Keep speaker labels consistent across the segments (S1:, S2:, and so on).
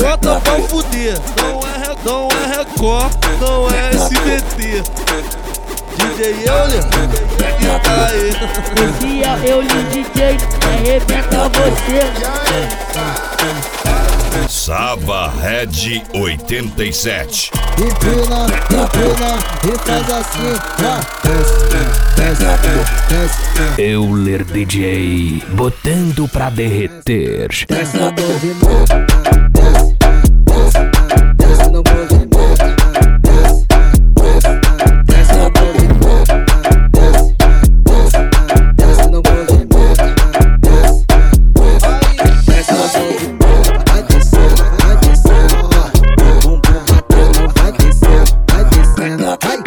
S1: bota pra fuder. Não é Record, não é SBT. DJ Euler, que tá aí.
S2: Esse é Euler DJ, arrebenta você.
S3: Sava Red 87.
S4: Empina, e faz assim, desce,
S5: Euler DJ, botando pra derreter.
S4: desce no movimento, desce no movimento, desce no movimento, desce no movimento, desce no movimento. Vai descendo, bumbum batendo, vai descendo, vai.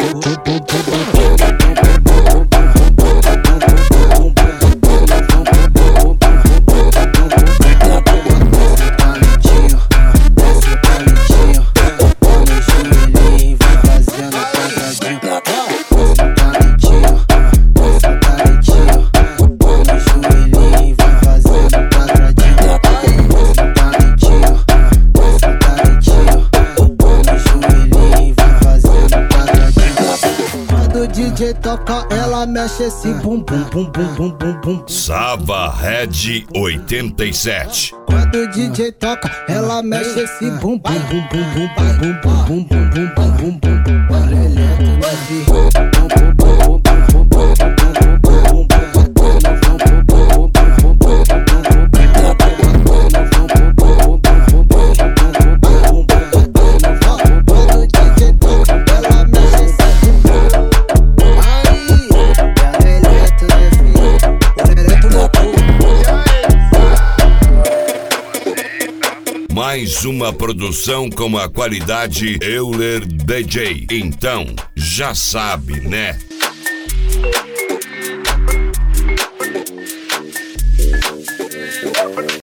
S4: DJ toca, ela mexe esse bum bum bum bum bum bum bum.
S3: Sava Red 87.
S4: Quando o DJ toca, ela mexe esse bum bum bum bum bum bum bum bum bum bum bum bum bum. Olha
S3: Mais uma produção com a qualidade Euler DJ. Então, já sabe, né?